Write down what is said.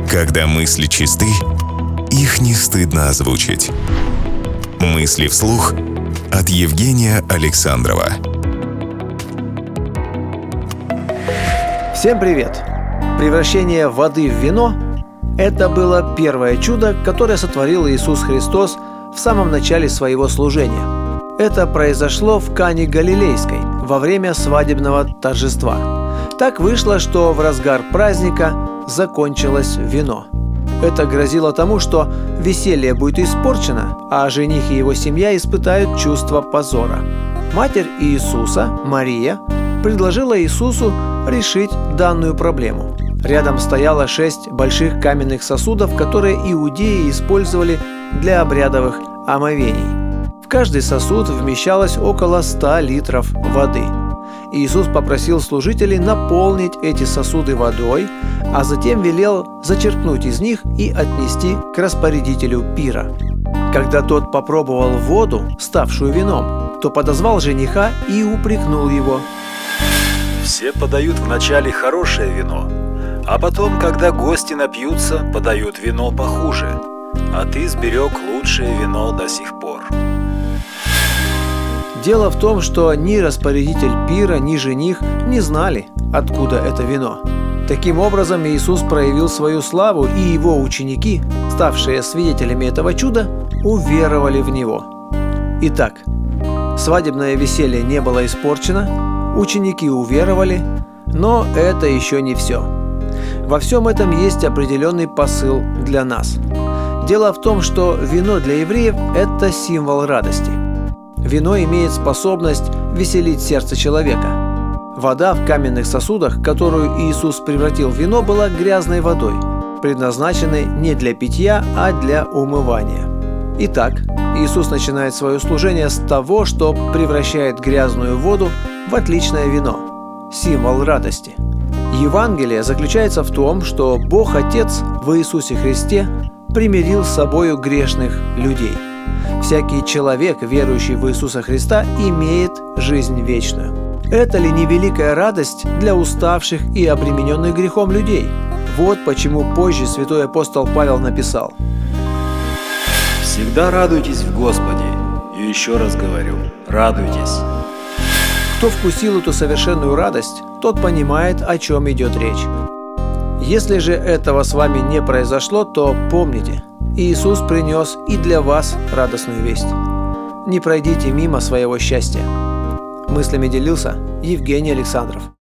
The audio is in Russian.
Когда мысли чисты, их не стыдно озвучить. Мысли вслух от Евгения Александрова. Всем привет! Превращение воды в вино – это было первое чудо, которое сотворил Иисус Христос в самом начале своего служения. Это произошло в Кане Галилейской во время свадебного торжества. Так вышло, что в разгар праздника закончилось вино. Это грозило тому, что веселье будет испорчено, а жених и его семья испытают чувство позора. Матерь Иисуса, Мария, предложила Иисусу решить данную проблему. Рядом стояло 6 больших каменных сосудов, которые иудеи использовали для обрядовых омовений. В каждый сосуд вмещалось около 100 литров воды. Иисус попросил служителей наполнить эти сосуды водой, а затем велел зачерпнуть из них и отнести к распорядителю пира. Когда тот попробовал воду, ставшую вином, то подозвал жениха и упрекнул его. «Все подают вначале хорошее вино, а потом, когда гости напьются, подают вино похуже, а ты сберег лучшее вино до сих пор». Дело в том, что ни распорядитель пира, ни жених не знали, откуда это вино. Таким образом, Иисус проявил свою славу, и его ученики, ставшие свидетелями этого чуда, уверовали в Него. Итак, свадебное веселье не было испорчено, ученики уверовали, но это еще не все. Во всем этом есть определенный посыл для нас. Дело в том, что вино для евреев – это символ радости. Вино имеет способность веселить сердце человека. Вода в каменных сосудах, которую Иисус превратил в вино, была грязной водой, предназначенной не для питья, а для умывания. Итак, Иисус начинает свое служение с того, что превращает грязную воду в отличное вино – символ радости. Евангелие заключается в том, что Бог Отец в Иисусе Христе примирил с собою грешных людей. Всякий человек, верующий в Иисуса Христа, имеет жизнь вечную. Это ли не великая радость для уставших и обремененных грехом людей? Вот почему позже святой апостол Павел написал: «Всегда радуйтесь в Господе, и еще раз говорю, радуйтесь». Кто вкусил эту совершенную радость, тот понимает, о чем идет речь. Если же этого с вами не произошло, то помните, Иисус принес и для вас радостную весть. Не пройдите мимо своего счастья. Мыслями делился Евгений Александров.